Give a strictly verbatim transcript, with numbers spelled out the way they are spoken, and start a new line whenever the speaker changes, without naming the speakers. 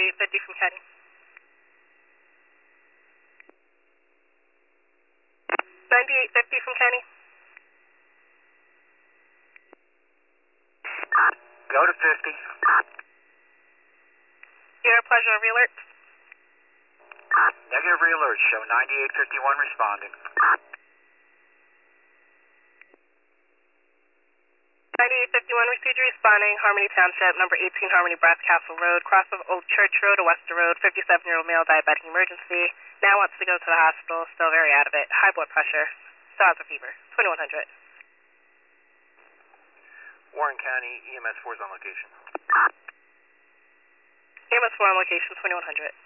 ninety-eight fifty from Kenny. ninety-eight fifty from Kenny.
Go to fifty.
Your pleasure, re-alert.
Negative re-alert, show ninety-eight fifty-one responding.
ninety-eight fifty-one received responding, Harmony Township, number eighteen Harmony Brass Castle Road, cross of Old Church Road to Wester Road, fifty-seven-year-old male diabetic emergency. Now wants to go to the hospital, still very out of it. High blood pressure, still has a fever. twenty-one hundred.
Warren County, E M S four is on location.
E M S four on location, twenty-one hundred.